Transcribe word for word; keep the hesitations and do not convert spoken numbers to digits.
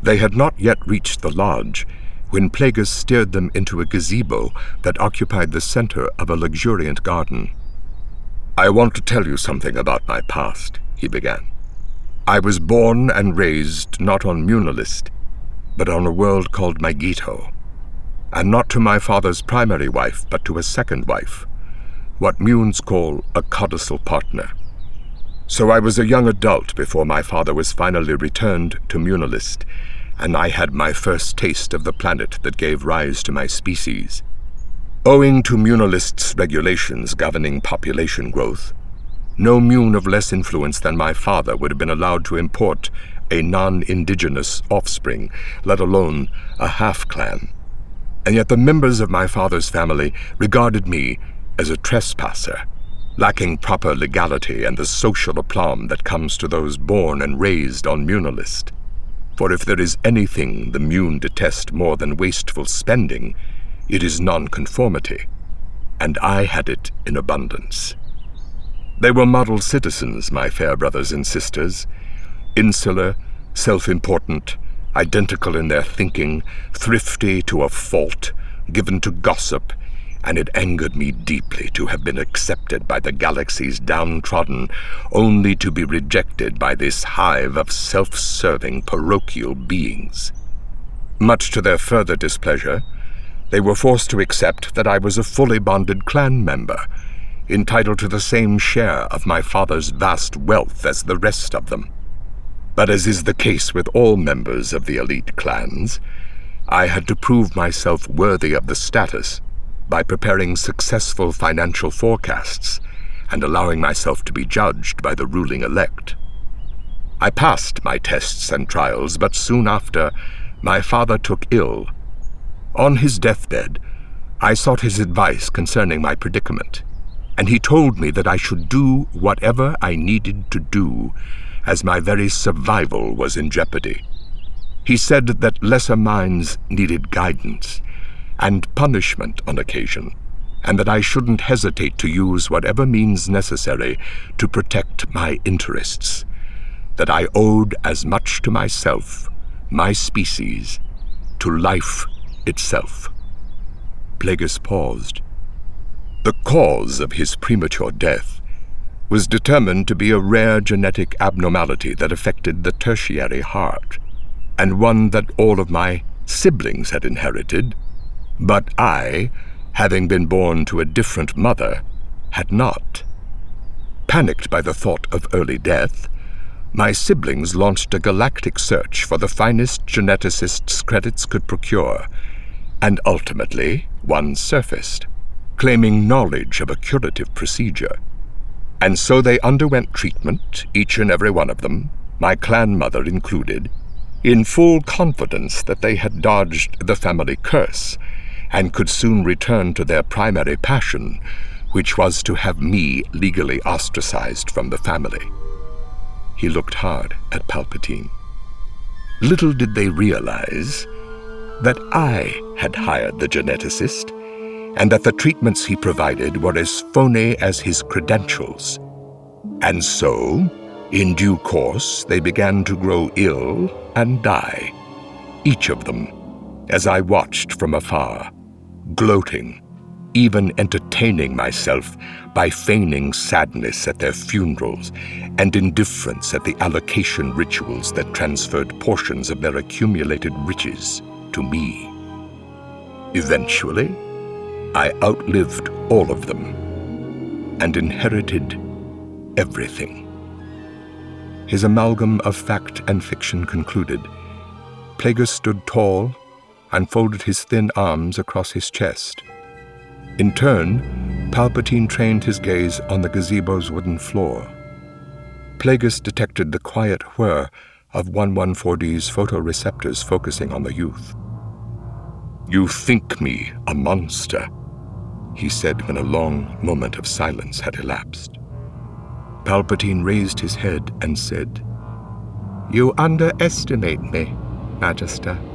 They had not yet reached the lodge when Plagueis steered them into a gazebo that occupied the center of a luxuriant garden. "I want to tell you something about my past," he began. "I was born and raised not on Munilist, but on a world called Megiddo, and not to my father's primary wife, but to a second wife, what Munes call a codicil partner. So I was a young adult before my father was finally returned to Munilist, and I had my first taste of the planet that gave rise to my species. Owing to Munilist's regulations governing population growth, no Mune of less influence than my father would have been allowed to import a non-indigenous offspring, let alone a half-clan. And yet the members of my father's family regarded me as a trespasser, lacking proper legality and the social aplomb that comes to those born and raised on Munilist. For if there is anything the Mune detest more than wasteful spending, it is nonconformity, and I had it in abundance. They were model citizens, my fair brothers and sisters, insular, self-important, identical in their thinking, thrifty to a fault, given to gossip, and it angered me deeply to have been accepted by the galaxy's downtrodden, only to be rejected by this hive of self-serving parochial beings. Much to their further displeasure, they were forced to accept that I was a fully bonded clan member, entitled to the same share of my father's vast wealth as the rest of them. But as is the case with all members of the elite clans, I had to prove myself worthy of the status by preparing successful financial forecasts and allowing myself to be judged by the ruling elect. I passed my tests and trials, but soon after, my father took ill. On his deathbed, I sought his advice concerning my predicament, and he told me that I should do whatever I needed to do, as my very survival was in jeopardy. He said that lesser minds needed guidance and punishment on occasion, and that I shouldn't hesitate to use whatever means necessary to protect my interests, that I owed as much to myself, my species, to life itself. Plagueis paused. The cause of his premature death was determined to be a rare genetic abnormality that affected the tertiary heart, and one that all of my siblings had inherited, but I, having been born to a different mother, had not. Panicked by the thought of early death, my siblings launched a galactic search for the finest geneticists credits could procure, and ultimately one surfaced, claiming knowledge of a curative procedure. And so they underwent treatment, each and every one of them, my clan mother included, in full confidence that they had dodged the family curse and could soon return to their primary passion, which was to have me legally ostracized from the family. He looked hard at Palpatine. Little did they realize that I had hired the geneticist, and that the treatments he provided were as phony as his credentials. And so, in due course, they began to grow ill and die, each of them, as I watched from afar, gloating, even entertaining myself by feigning sadness at their funerals and indifference at the allocation rituals that transferred portions of their accumulated riches to me. Eventually, I outlived all of them and inherited everything. His amalgam of fact and fiction concluded, Plagueis stood tall and folded his thin arms across his chest. In turn, Palpatine trained his gaze on the gazebo's wooden floor. Plagueis detected the quiet whir of one fourteen D's photoreceptors focusing on the youth. "You think me a monster," he said when a long moment of silence had elapsed. Palpatine raised his head and said, "You underestimate me, Magister."